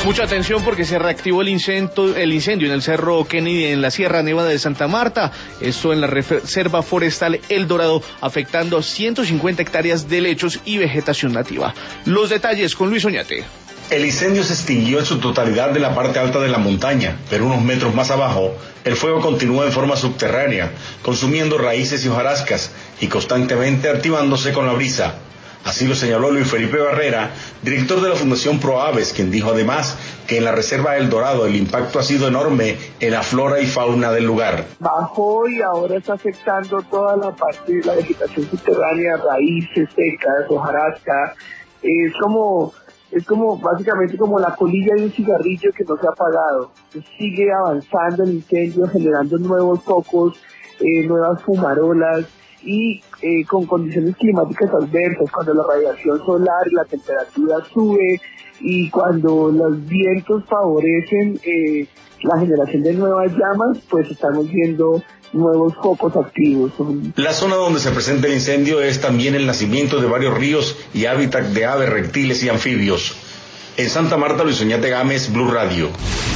Mucha atención porque se reactivó el incendio en el Cerro Kennedy en la Sierra Nevada de Santa Marta, esto en la Reserva Forestal El Dorado, afectando 150 hectáreas de helechos y vegetación nativa. Los detalles con Luis Oñate. El incendio se extinguió en su totalidad en la parte alta de la montaña, pero unos metros más abajo, el fuego continúa en forma subterránea, consumiendo raíces y hojarascas y constantemente activándose con la brisa. Así lo señaló Luis Felipe Barrera, director de la Fundación Proaves, quien dijo además que en la Reserva El Dorado el impacto ha sido enorme en la flora y fauna del lugar. Bajó y ahora está afectando toda la parte de la vegetación subterránea, raíces secas, hojarasca. Es como básicamente como la colilla de un cigarrillo que no se ha apagado. Sigue avanzando el incendio, generando nuevos focos, nuevas fumarolas y con condiciones climáticas adversas, cuando la radiación solar y la temperatura sube y cuando los vientos favorecen la generación de nuevas llamas, pues estamos viendo nuevos focos activos. La zona donde se presenta el incendio es también el nacimiento de varios ríos y hábitat de aves, reptiles y anfibios. En Santa Marta, Luis Oñate Gámez, Blue Radio.